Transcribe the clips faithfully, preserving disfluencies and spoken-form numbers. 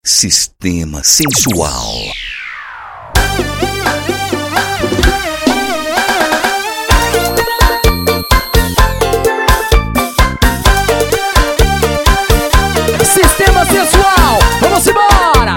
Sistema Sensual. Sistema Sensual, vamos embora!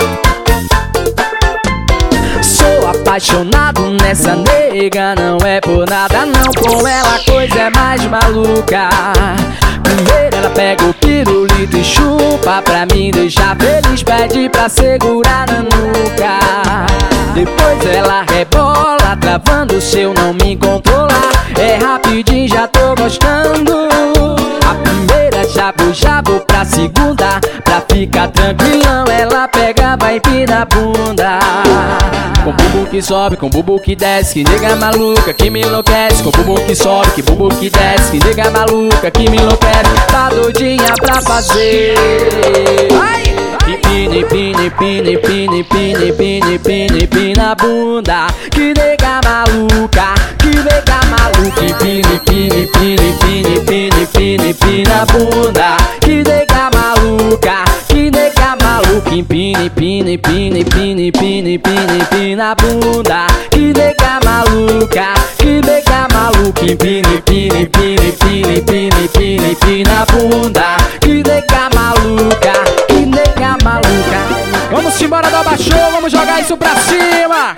Sou apaixonado nessa nega, não é por nada não. Com ela a coisa é mais maluca. Primeiro ela pega o pirulito e chupa pra mim deixar feliz, pede pra segurar na nuca. Depois ela rebola, travando se eu não me controlar. É rapidinho, já tô gostando. A primeira jabo, jabo pra segunda, pra ficar tranquilão. Ela pega, vai empina a bunda. Com bumbum que sobe, com bumbum que desce, que nega maluca que me enlouquece. Com bumbum que sobe, que bumbum que desce, que nega maluca que me enlouquece. Tá doidinha pra fazer. Empina, empina, empina, empina, empina, empina, empina, empina a bunda. Que nega maluca, que nega maluca. Empina, empina, empina, empina, empina, empina, empina a bunda. Que nega maluca, que nega maluca. Empina, empina, empina, empina, empina, empina, empina a bunda. Que nega maluca, que nega maluca. Empina, empina, empina, empina, empina, empina, empina a bunda. Que nega maluca, que nega maluca. Vamos embora do abaixou, vamos jogar isso pra cima.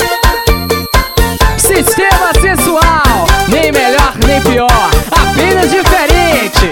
Sistema Sensual, nem melhor nem pior, apenas diferente.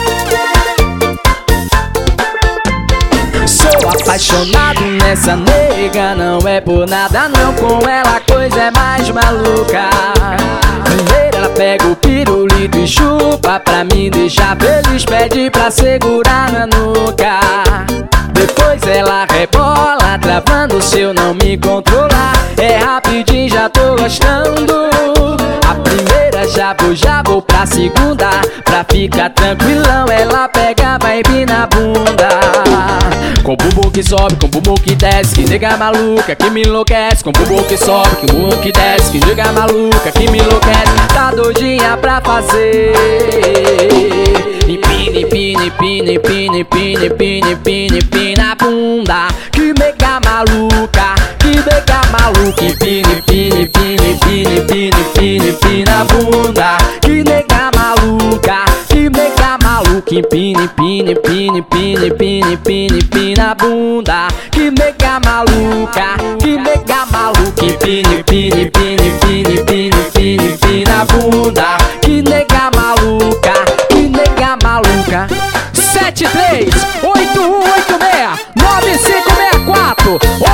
Sou apaixonado nessa nega, não é por nada não. Com ela a coisa é mais maluca. Primeiro ela pega o pirulito e chupa pra mim deixar feliz, pede pra segurar na nuca. Depois ela rebola, travando se eu não me controlar. É rapidinho, já tô gostando. A primeira já vou, já vou pra segunda, pra ficar tranquilão. Ela pega, vai empina a bunda. Com bumbum que sobe, com bumbum que desce, que nega maluca que me enlouquece. Com bumbum que sobe, com bumbum que desce, que nega maluca que me enlouquece. Tá doidinha pra fazer. Empina, empina, empina, empina, empina, empina, empina, empina a bunda. Que nega maluca, que nega maluca. Empina, empina, empina, empina, empina, empina, empina a bunda. Que nega maluca, que nega maluca. Empina, empina, empina, empina, empina, empina, empina a bunda. Que nega maluca, que nega maluca. Empina, empina, empina, empina, empina, empina, empina a bunda. Que nega maluca, que nega maluca. Sete três oito um oito seis nove cinco seis quatro